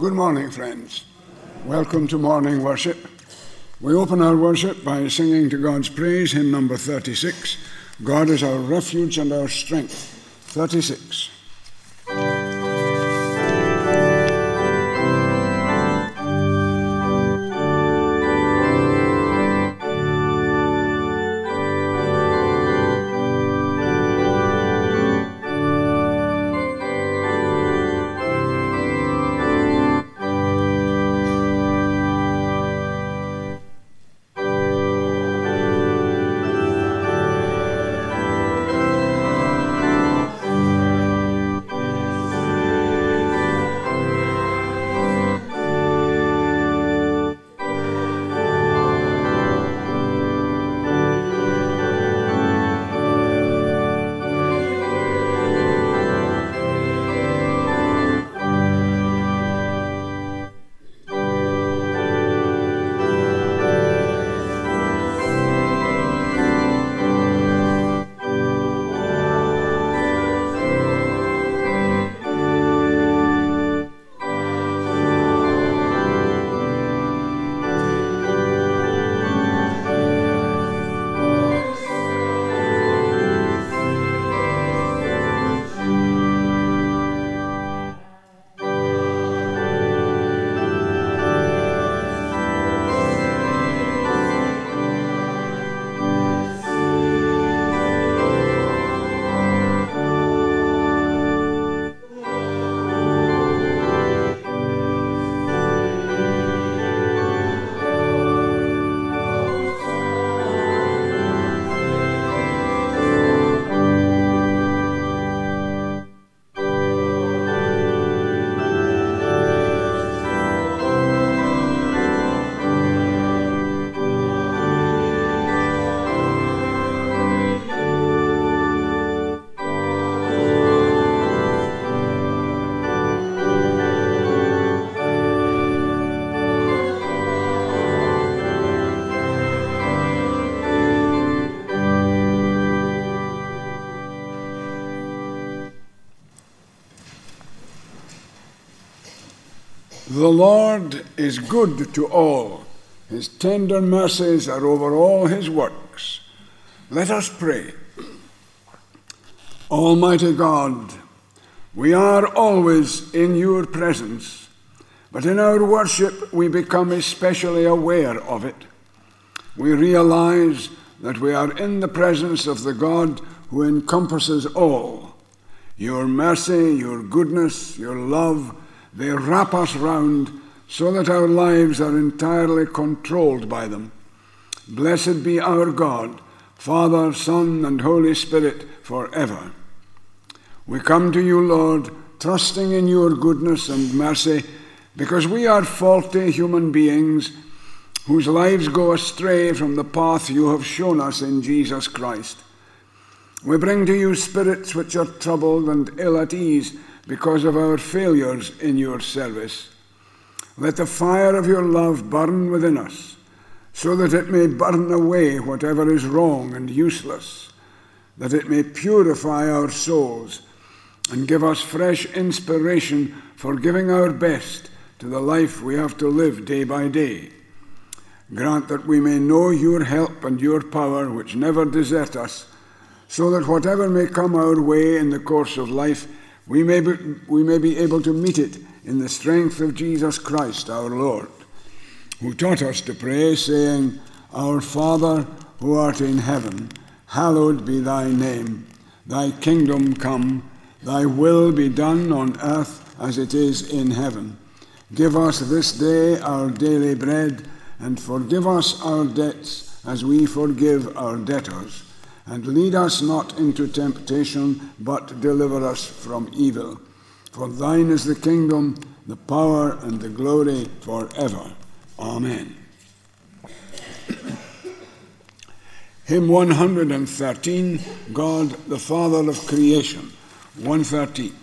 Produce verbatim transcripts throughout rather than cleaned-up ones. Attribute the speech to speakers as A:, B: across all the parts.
A: Good morning, friends. Welcome to morning worship. We open our worship by singing to God's praise, hymn number thirty-six, God is our refuge and our strength. thirty-six. The Lord is good to all. His tender mercies are over all his works. Let us pray. Almighty God, we are always in your presence, but in our worship we become especially aware of it. We realize that we are in the presence of the God who encompasses all. Your mercy, your goodness, your love, they wrap us round so that our lives are entirely controlled by them. Blessed be our God, Father, Son, and Holy Spirit forever. We come to you, Lord, trusting in your goodness and mercy, because we are faulty human beings whose lives go astray from the path you have shown us in Jesus Christ. We bring to you spirits which are troubled and ill at ease because of our failures in your service. Let the fire of your love burn within us, so that it may burn away whatever is wrong and useless, that it may purify our souls and give us fresh inspiration for giving our best to the life we have to live day by day. Grant that we may know your help and your power which never desert us, so that whatever may come our way in the course of life, we may be, we may be able to meet it in the strength of Jesus Christ our Lord, who taught us to pray, saying, Our Father, who art in heaven, hallowed be thy name. Thy kingdom come, thy will be done on earth as it is in heaven. Give us this day our daily bread, and forgive us our debts as we forgive our debtors. And lead us not into temptation, but deliver us from evil. For thine is the kingdom, the power, and the glory forever. Amen. Hymn one hundred thirteen, God the Father of Creation, one thirteen.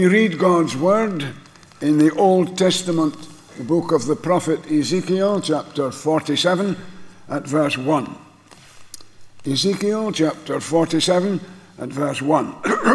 A: We read God's word in the Old Testament, the book of the prophet Ezekiel, chapter forty-seven, at verse one. Ezekiel, chapter forty-seven, at verse one.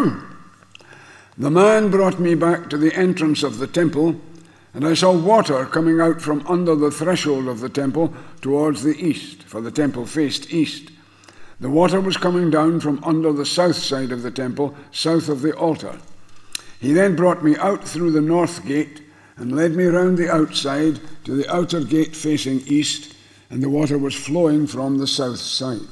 A: The man brought me back to the entrance of the temple, and I saw water coming out from under the threshold of the temple towards the east, for the temple faced east. The water was coming down from under the south side of the temple, south of the altar. He then brought me out through the north gate and led me round the outside to the outer gate facing east, and the water was flowing from the south side.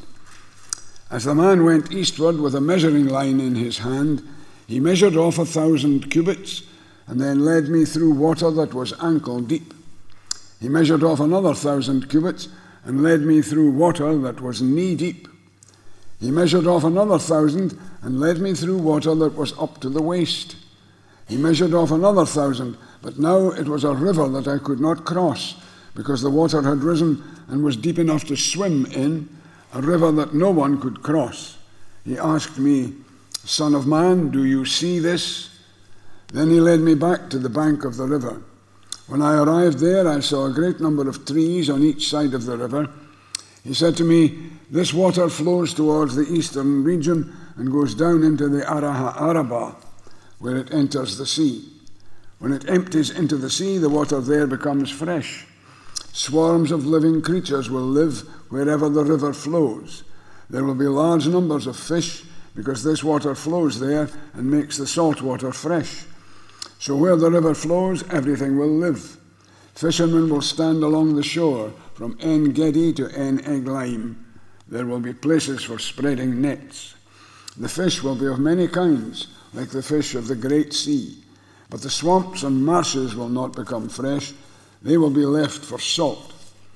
A: As the man went eastward with a measuring line in his hand, he measured off a thousand cubits, and then led me through water that was ankle deep. He measured off another thousand cubits, and led me through water that was knee deep. He measured off another thousand, and led me through water that was up to the waist. He measured off another thousand, but now it was a river that I could not cross, because the water had risen and was deep enough to swim in, a river that no one could cross. He asked me, "Son of man, do you see this?" Then he led me back to the bank of the river. When I arrived there, I saw a great number of trees on each side of the river. He said to me, "This water flows towards the eastern region and goes down into the Araha Arabah, where it enters the sea. When it empties into the sea, the water there becomes fresh. Swarms of living creatures will live wherever the river flows. There will be large numbers of fish, because this water flows there and makes the salt water fresh. So where the river flows, everything will live. Fishermen will stand along the shore from En Gedi to En Eglaim. There will be places for spreading nets. The fish will be of many kinds, like the fish of the great sea. But the swamps and marshes will not become fresh. They will be left for salt.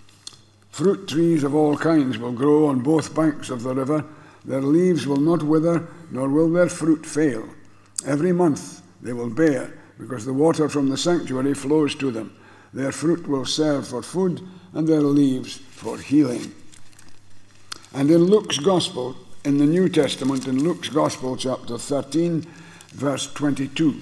A: Fruit trees of all kinds will grow on both banks of the river. Their leaves will not wither, nor will their fruit fail. Every month they will bear, because the water from the sanctuary flows to them. Their fruit will serve for food, and their leaves for healing." And in Luke's Gospel, in the New Testament, in Luke's Gospel, chapter thirteen, verse twenty-two.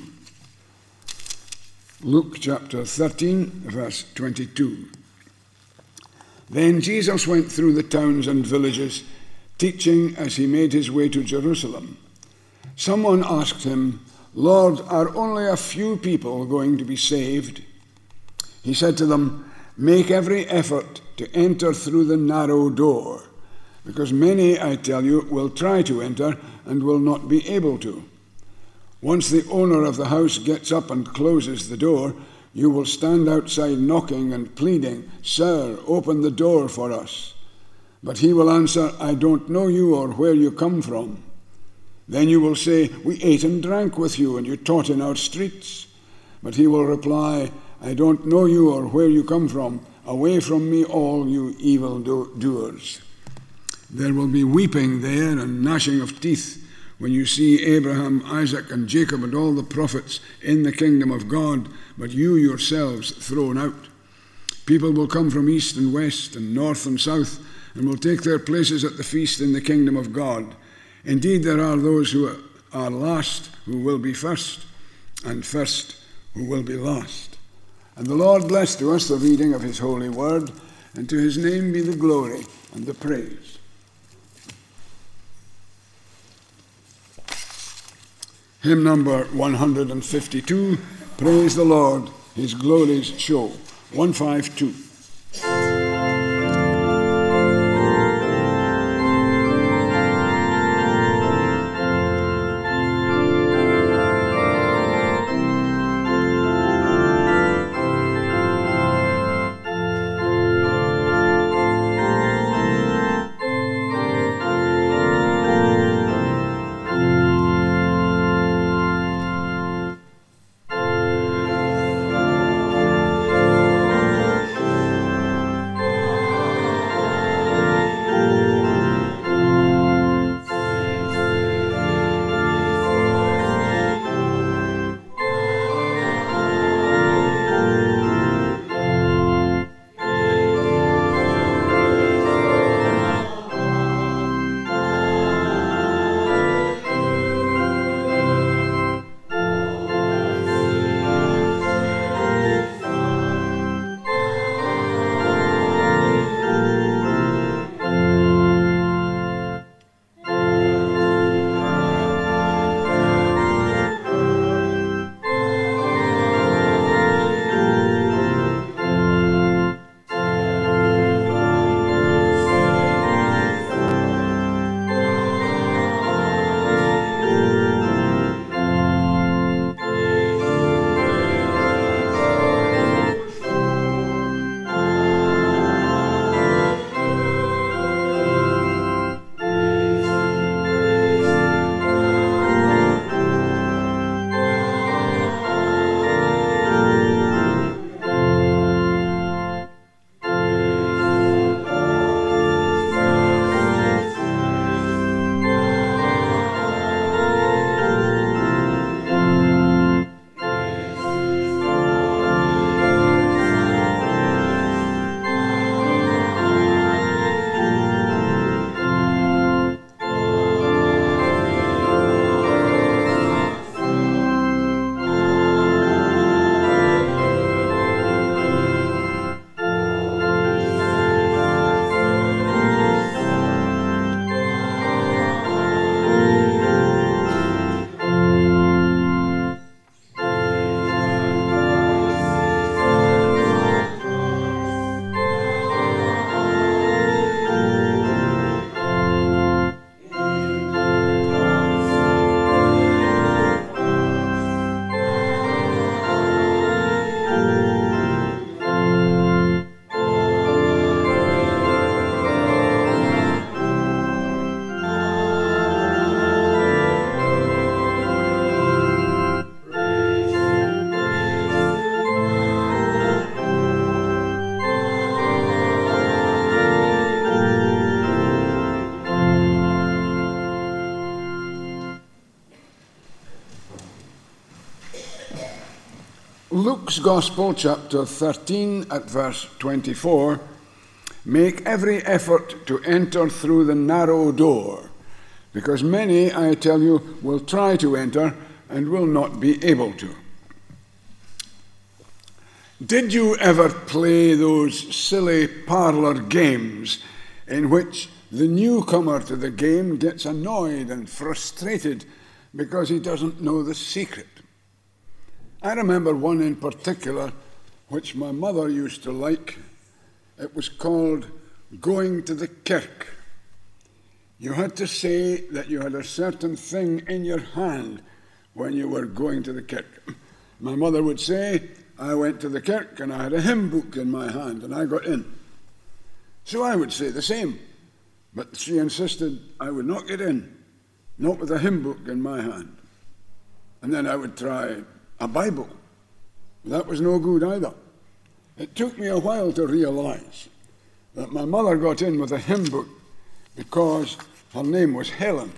A: Luke chapter thirteen, verse twenty-two. Then Jesus went through the towns and villages, teaching as he made his way to Jerusalem. Someone asked him, "Lord, are only a few people going to be saved?" He said to them, "Make every effort to enter through the narrow door, because many, I tell you, will try to enter and will not be able to. Once the owner of the house gets up and closes the door, you will stand outside knocking and pleading, 'Sir, open the door for us.' But he will answer, 'I don't know you or where you come from.' Then you will say, 'We ate and drank with you, and you taught in our streets.' But he will reply, 'I don't know you or where you come from. Away from me, all you evil doers.' There will be weeping there and gnashing of teeth when you see Abraham, Isaac, and Jacob and all the prophets in the kingdom of God, but you yourselves thrown out. People will come from east and west and north and south, and will take their places at the feast in the kingdom of God. Indeed, there are those who are last who will be first, and first who will be last." And the Lord bless to us the reading of his holy word, and to his name be the glory and the praise. Hymn number one hundred fifty-two, Praise the Lord, his glories show. one fifty-two. Luke's Gospel, chapter thirteen, at verse twenty-four, make every effort to enter through the narrow door, because many, I tell you, will try to enter and will not be able to. Did you ever play those silly parlor games in which the newcomer to the game gets annoyed and frustrated because he doesn't know the secret? I remember one in particular which my mother used to like. It was called Going to the Kirk. You had to say that you had a certain thing in your hand when you were going to the kirk. My mother would say, I went to the kirk and I had a hymn book in my hand and I got in. So I would say the same, but she insisted I would not get in, not with a hymn book in my hand. And then I would try a Bible. That was no good either. It took me a while to realize that my mother got in with a hymn book because her name was Helen.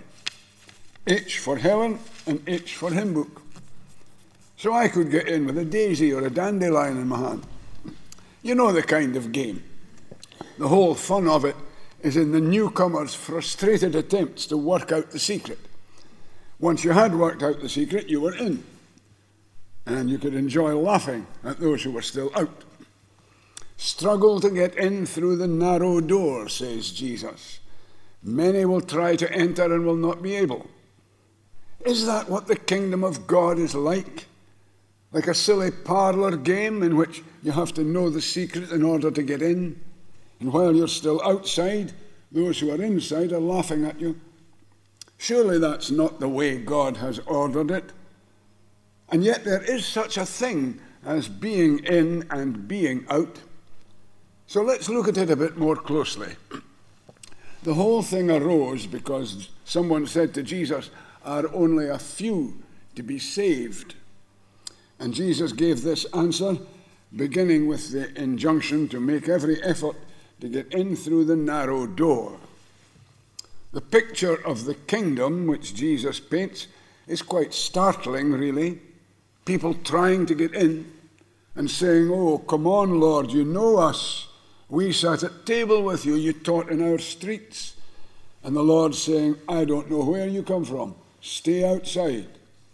A: H for Helen and H for hymn book. So I could get in with a daisy or a dandelion in my hand. You know the kind of game. The whole fun of it is in the newcomer's frustrated attempts to work out the secret. Once you had worked out the secret, you were in. And you could enjoy laughing at those who were still out. Struggle to get in through the narrow door, says Jesus. Many will try to enter and will not be able. Is that what the kingdom of God is like? Like a silly parlor game in which you have to know the secret in order to get in? And while you're still outside, those who are inside are laughing at you? Surely that's not the way God has ordered it. And yet there is such a thing as being in and being out. So let's look at it a bit more closely. The whole thing arose because someone said to Jesus, are only a few to be saved? And Jesus gave this answer, beginning with the injunction to make every effort to get in through the narrow door. The picture of the kingdom which Jesus paints is quite startling, really. People trying to get in and saying, oh, come on, Lord, you know us. We sat at table with you, you taught in our streets. And the Lord saying, I don't know where you come from. Stay outside.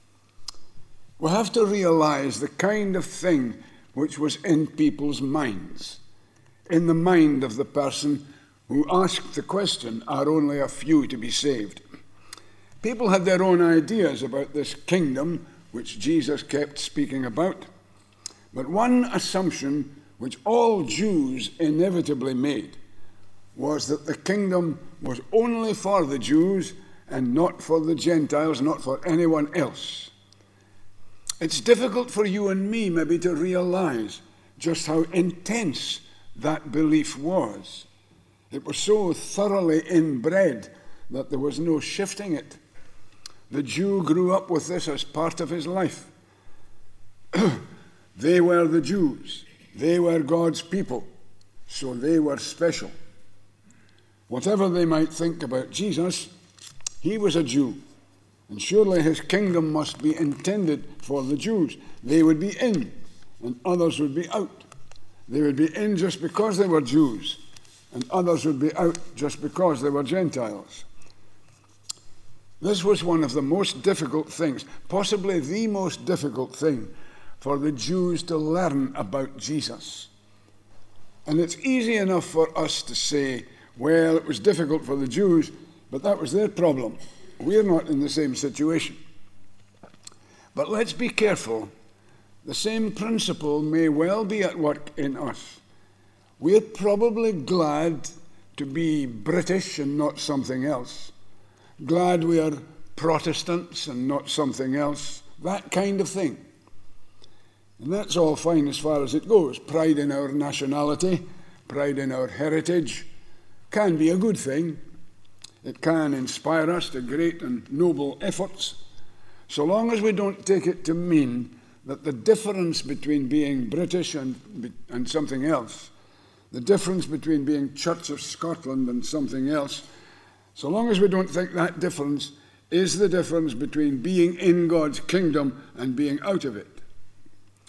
A: We have to realize the kind of thing which was in people's minds, in the mind of the person who asked the question, are only a few to be saved? People had their own ideas about this kingdom which Jesus kept speaking about. But one assumption which all Jews inevitably made was that the kingdom was only for the Jews and not for the Gentiles, not for anyone else. It's difficult for you and me maybe to realize just how intense that belief was. It was so thoroughly inbred that there was no shifting it. The Jew grew up with this as part of his life. They were the Jews. They were God's people. So they were special. Whatever they might think about Jesus, he was a Jew. And surely his kingdom must be intended for the Jews. They would be in, and others would be out. They would be in just because they were Jews, and others would be out just because they were Gentiles. This was one of the most difficult things, possibly the most difficult thing for the Jews to learn about Jesus. And it's easy enough for us to say, well, it was difficult for the Jews, but that was their problem. We're not in the same situation. But let's be careful. The same principle may well be at work in us. We're probably glad to be British and not something else. Glad we are Protestants and not something else. That kind of thing. And that's all fine as far as it goes. Pride in our nationality, pride in our heritage, can be a good thing. It can inspire us to great and noble efforts, so long as we don't take it to mean that the difference between being British and, and something else, the difference between being Church of Scotland and something else, so long as we don't think that difference is the difference between being in God's kingdom and being out of it.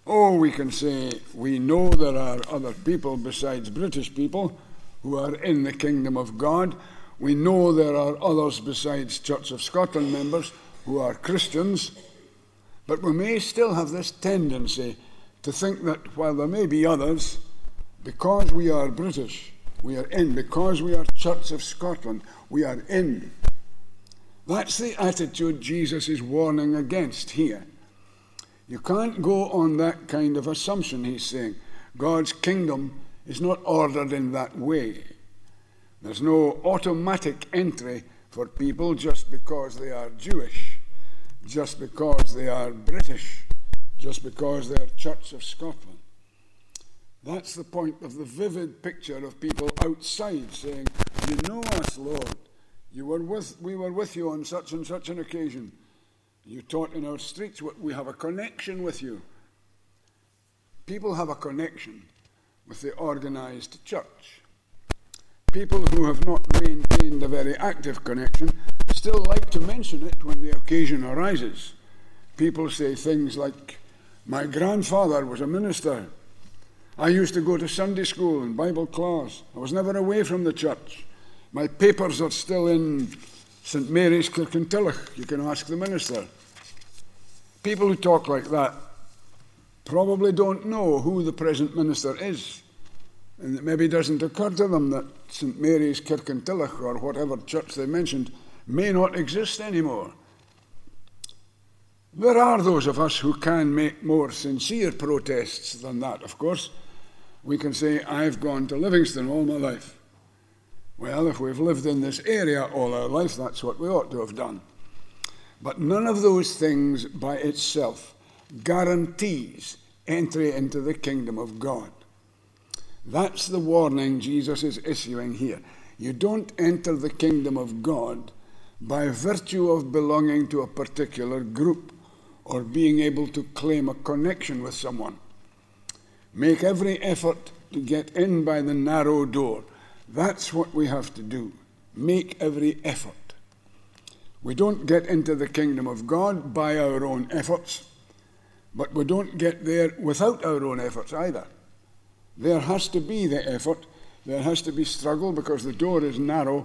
A: Oh, we can say we know there are other people besides British people who are in the kingdom of God. We know there are others besides Church of Scotland members who are Christians. But we may still have this tendency to think that while there may be others, because we are British, we are in. Because we are Church of Scotland, we are in. That's the attitude Jesus is warning against here. You can't go on that kind of assumption, he's saying. God's kingdom is not ordered in that way. There's no automatic entry for people just because they are Jewish, just because they are British, just because they are Church of Scotland. That's the point of the vivid picture of people outside saying, you know us, Lord. You were with, we were with you on such and such an occasion. You taught in our streets. We have a connection with you. People have a connection with the organized church. People who have not maintained a very active connection still like to mention it when the occasion arises. People say things like, my grandfather was a minister. I used to go to Sunday school and Bible class. I was never away from the church. My papers are still in Saint Mary's Kirkintilloch. You can ask the minister. People who talk like that probably don't know who the present minister is. And it maybe doesn't occur to them that Saint Mary's Kirkintilloch or whatever church they mentioned may not exist anymore. There are those of us who can make more sincere protests than that, of course. We can say, I've gone to Livingston all my life. Well, if we've lived in this area all our life, that's what we ought to have done. But none of those things by itself guarantees entry into the kingdom of God. That's the warning Jesus is issuing here. You don't enter the kingdom of God by virtue of belonging to a particular group or being able to claim a connection with someone. Make every effort to get in by the narrow door. That's what we have to do. Make every effort. We don't get into the kingdom of God by our own efforts, but we don't get there without our own efforts either. There has to be the effort. There has to be struggle because the door is narrow.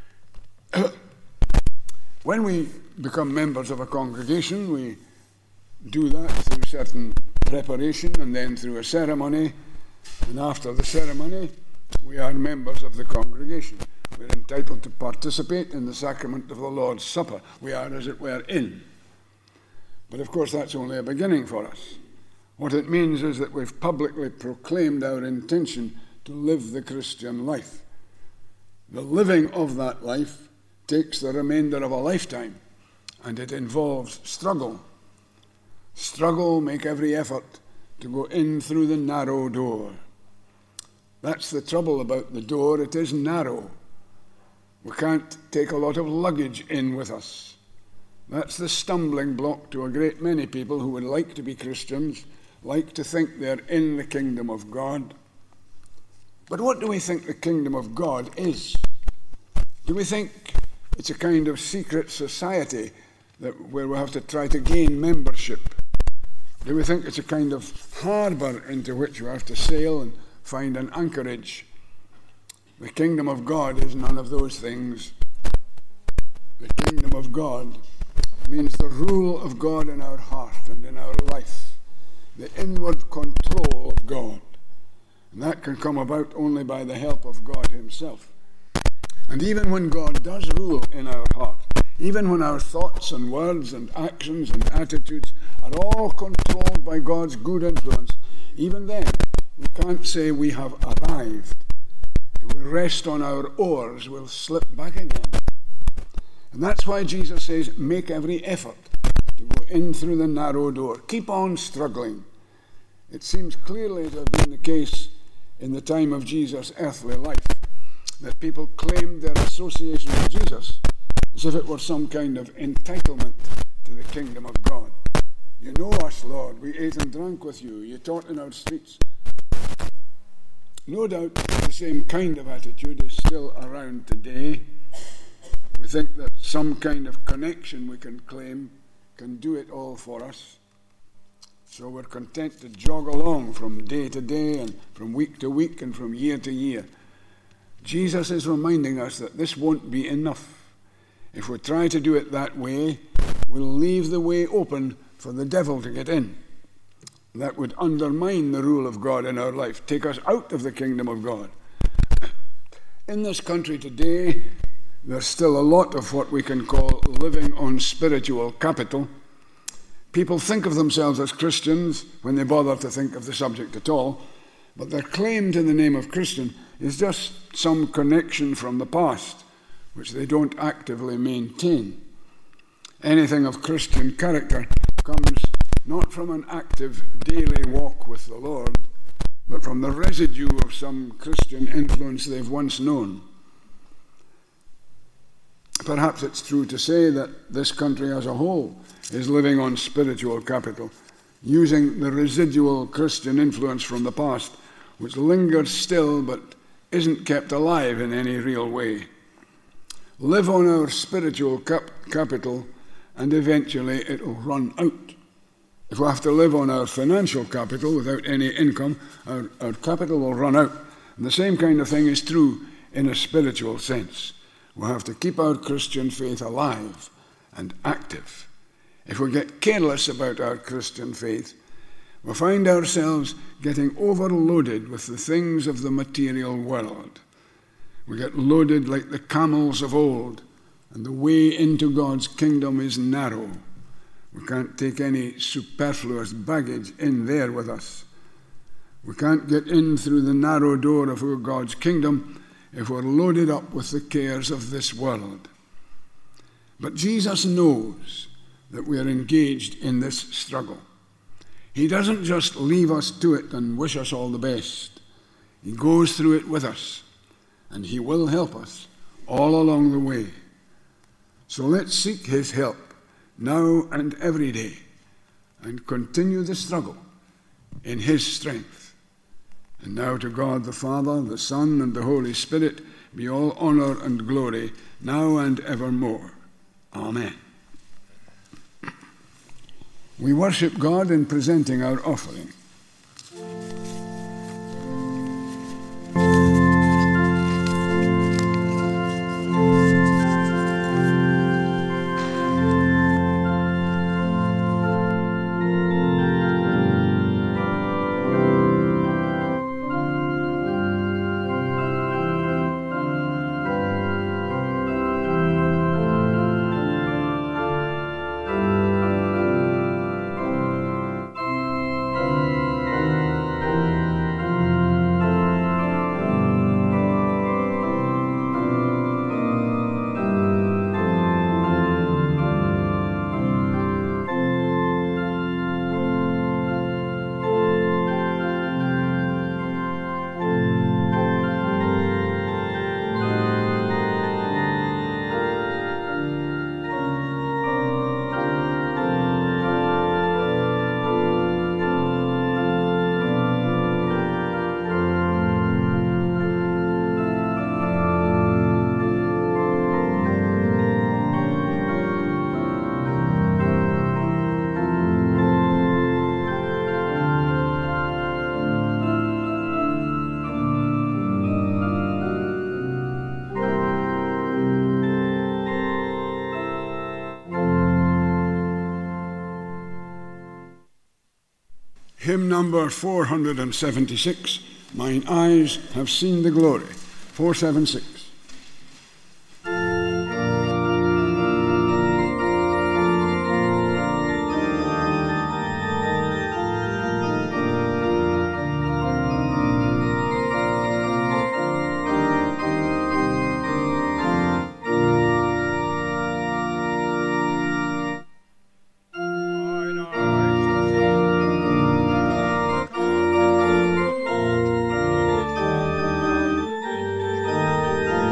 A: When we become members of a congregation, we do that through certain preparation and then through a ceremony. And after the ceremony, we are members of the congregation. We're entitled to participate in the sacrament of the Lord's Supper. We are, as it were, in. But of course, that's only a beginning for us. What it means is that we've publicly proclaimed our intention to live the Christian life. The living of that life takes the remainder of a lifetime, and it involves struggle. Struggle, make every effort to go in through the narrow door. That's the trouble about the door. It is narrow. We can't take a lot of luggage in with us. That's the stumbling block to a great many people who would like to be Christians, like to think they're in the kingdom of God. But what do we think the kingdom of God is? Do we think it's a kind of secret society that where we have to try to gain membership? Do we think it's a kind of harbour into which we have to sail and find an anchorage? The kingdom of God is none of those things. The kingdom of God means the rule of God in our heart and in our life, the inward control of God. And that can come about only by the help of God himself. And even when God does rule in our heart, even when our thoughts and words and actions and attitudes are all controlled by God's good influence, even then we can't say we have arrived. If we rest on our oars, we'll slip back again. And that's why Jesus says, make every effort to go in through the narrow door. Keep on struggling. It seems clearly to have been the case in the time of Jesus' earthly life that people claimed their association with Jesus as if it were some kind of entitlement to the kingdom of God. You know us, Lord. We ate and drank with you. You taught in our streets. No doubt the same kind of attitude is still around today. We think that some kind of connection we can claim can do it all for us. So we're content to jog along from day to day and from week to week and from year to year. Jesus is reminding us that this won't be enough. If we try to do it that way, we'll leave the way open for the devil to get in. That would undermine the rule of God in our life, take us out of the kingdom of God. In this country today, there's still a lot of what we can call living on spiritual capital. People think of themselves as Christians when they bother to think of the subject at all, but their claim to the name of Christian is just some connection from the past, which they don't actively maintain. Anything of Christian character comes not from an active daily walk with the Lord, but from the residue of some Christian influence they've once known. Perhaps it's true to say that this country as a whole is living on spiritual capital, using the residual Christian influence from the past, which lingers still but isn't kept alive in any real way. Live on our spiritual cap- capital and eventually it'll run out. If we have to live on our financial capital without any income, our, our capital will run out. And the same kind of thing is true in a spiritual sense. We have to keep our Christian faith alive and active. If we get careless about our Christian faith, we find ourselves getting overloaded with the things of the material world. We get loaded like the camels of old, and the way into God's kingdom is narrow. We can't take any superfluous baggage in there with us. We can't get in through the narrow door of God's kingdom if we're loaded up with the cares of this world. But Jesus knows that we are engaged in this struggle. He doesn't just leave us to it and wish us all the best. He goes through it with us, and he will help us all along the way. So let's seek his help now and every day, and continue the struggle in his strength. And now to God the Father, the Son, and the Holy Spirit be all honor and glory, now and evermore. Amen. We worship God in presenting our offering. Hymn number four hundred seventy-six, Mine Eyes Have Seen the Glory, four seventy-six.
B: Thank you.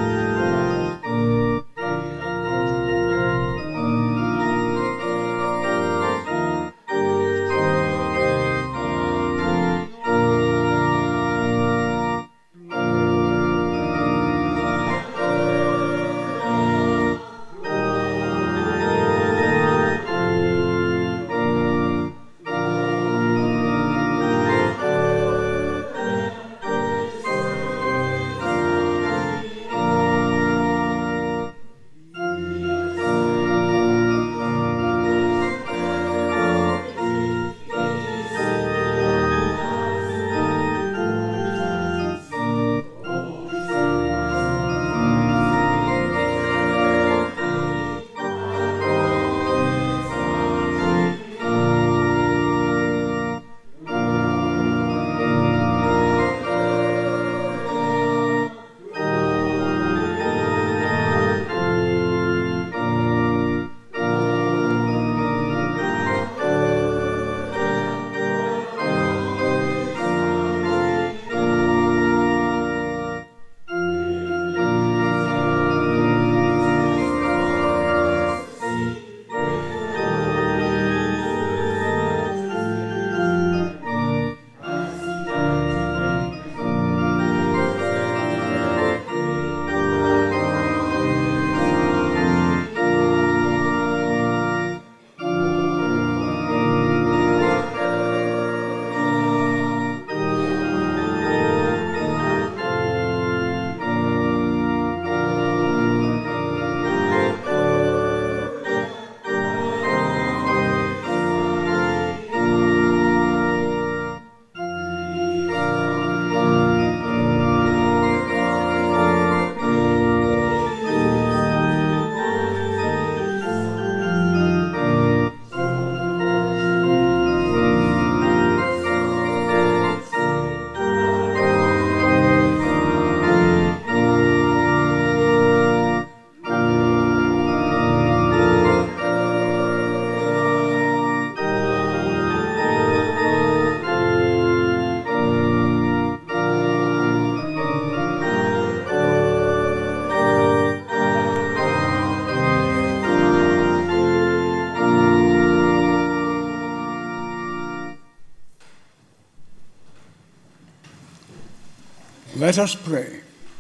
A: Let us pray.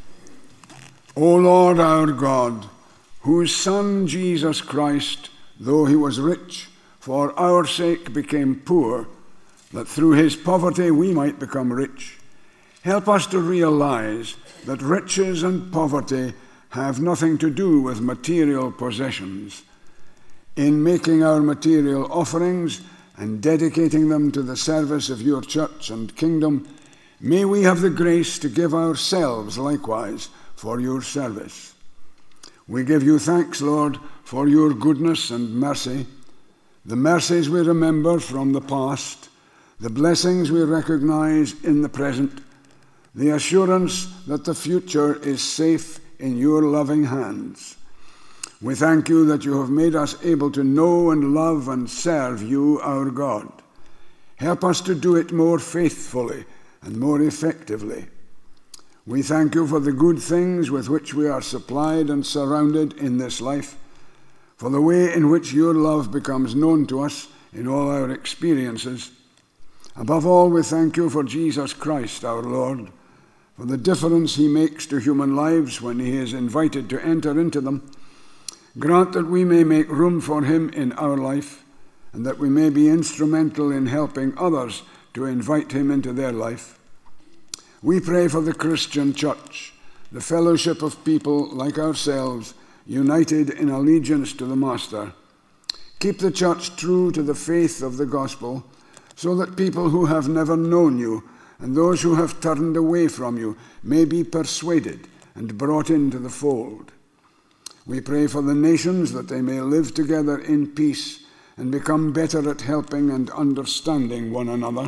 A: O Lord our God, whose Son Jesus Christ, though he was rich, for our sake became poor, that through his poverty we might become rich, help us to realize that riches and poverty have nothing to do with material possessions. In making our material offerings and dedicating them to the service of your church and kingdom, may we have the grace to give ourselves likewise for your service. We give you thanks, Lord, for your goodness and mercy, the mercies we remember from the past, the blessings we recognize in the present, the assurance that the future is safe in your loving hands. We thank you that you have made us able to know and love and serve you, our God. Help us to do it more faithfully and more effectively. We thank you for the good things with which we are supplied and surrounded in this life, for the way in which your love becomes known to us in all our experiences. Above all, we thank you for Jesus Christ, our Lord, for the difference he makes to human lives when he is invited to enter into them. Grant that we may make room for him in our life, and that we may be instrumental in helping others to invite him into their life. We pray for the Christian church, the fellowship of people like ourselves, united in allegiance to the Master. Keep the church true to the faith of the gospel, so that people who have never known you and those who have turned away from you may be persuaded and brought into the fold. We pray for the nations that they may live together in peace and become better at helping and understanding one another.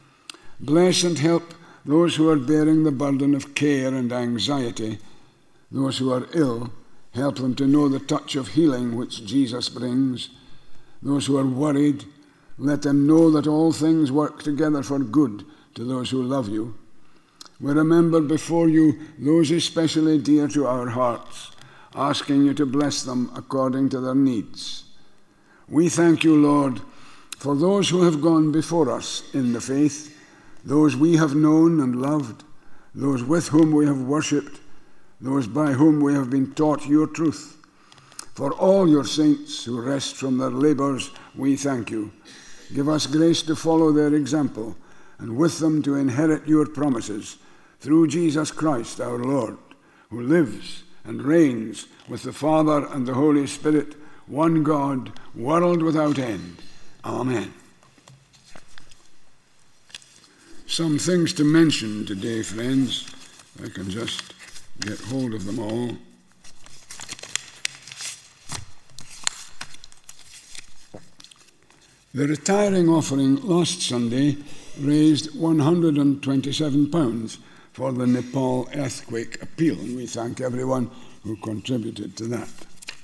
A: Bless and help those who are bearing the burden of care and anxiety. Those who are ill, help them to know the touch of healing which Jesus brings. Those who are worried, let them know that all things work together for good to those who love you. We remember before you those especially dear to our hearts, asking you to bless them according to their needs. We thank you, Lord, for those who have gone before us in the faith, those we have known and loved, those with whom we have worshipped, those by whom we have been taught your truth. For all your saints who rest from their labors, we thank you. Give us grace to follow their example, and with them to inherit your promises, through Jesus Christ our Lord, who lives and reigns with the Father and the Holy Spirit, one God, world without end. Amen. Some things to mention today, friends. I can just get hold of them all. The retiring offering last Sunday raised one hundred twenty-seven pounds for the Nepal earthquake appeal, and we thank everyone who contributed to that.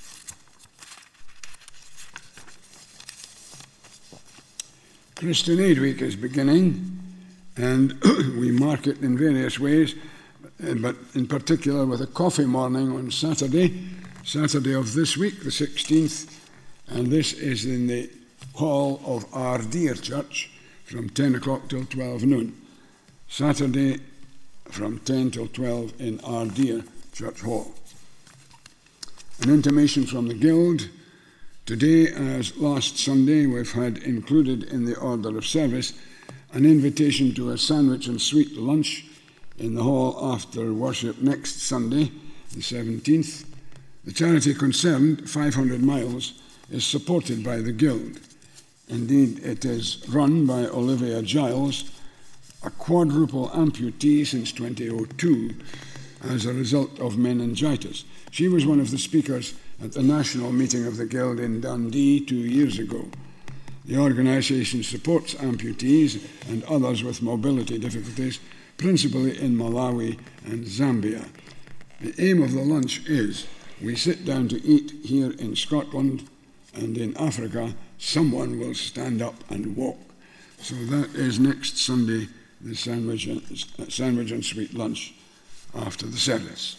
A: Christian Aid Week is beginning, and we mark it in various ways, but in particular with a coffee morning on Saturday, Saturday of this week, the sixteenth, and this is in the hall of our dear church from ten o'clock till twelve noon. Saturday from ten till twelve in our dear church hall. An intimation from the Guild. Today, as last Sunday, we've had included in the order of service an invitation to a sandwich and sweet lunch in the hall after worship next Sunday, the seventeenth. The charity concerned, five hundred miles, is supported by the Guild. Indeed, it is run by Olivia Giles, a quadruple amputee since twenty oh two as a result of meningitis. She was one of the speakers at the national meeting of the Guild in Dundee two years ago. The organisation supports amputees and others with mobility difficulties, principally in Malawi and Zambia. The aim of the lunch is we sit down to eat here in Scotland, and in Africa, someone will stand up and walk. So that is next Sunday, the sandwich and, uh, sandwich and sweet lunch after the service.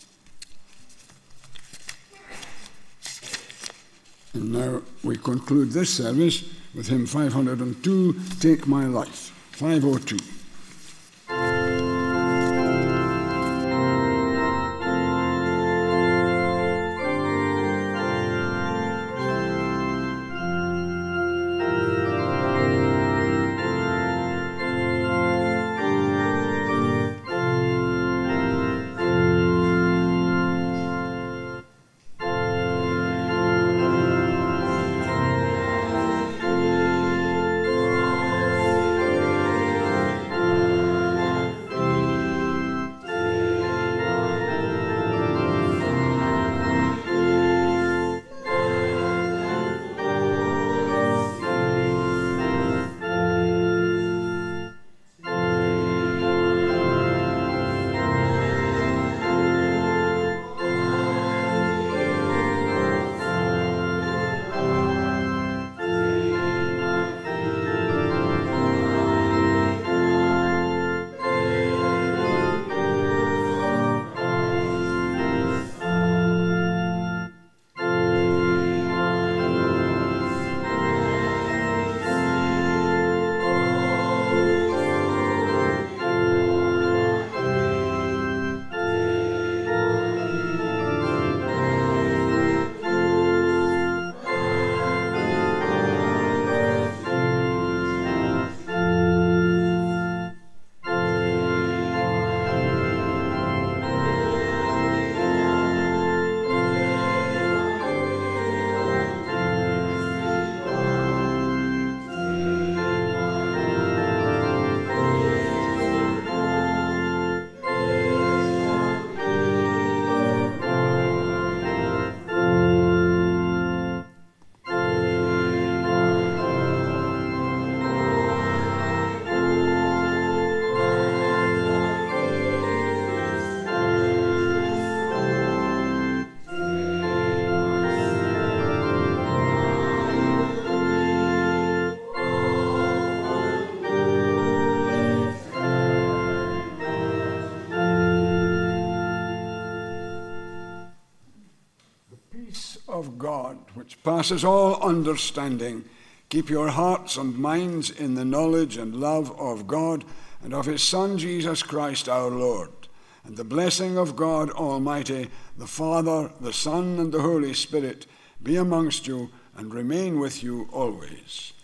A: And now we conclude this service with hymn five hundred two, Take My Life, five oh two. of God, which passes all understanding, keep your hearts and minds in the knowledge and love of God and of his Son, Jesus Christ our Lord. And the blessing of God Almighty, the Father, the Son, and the Holy Spirit be amongst you and remain with you always.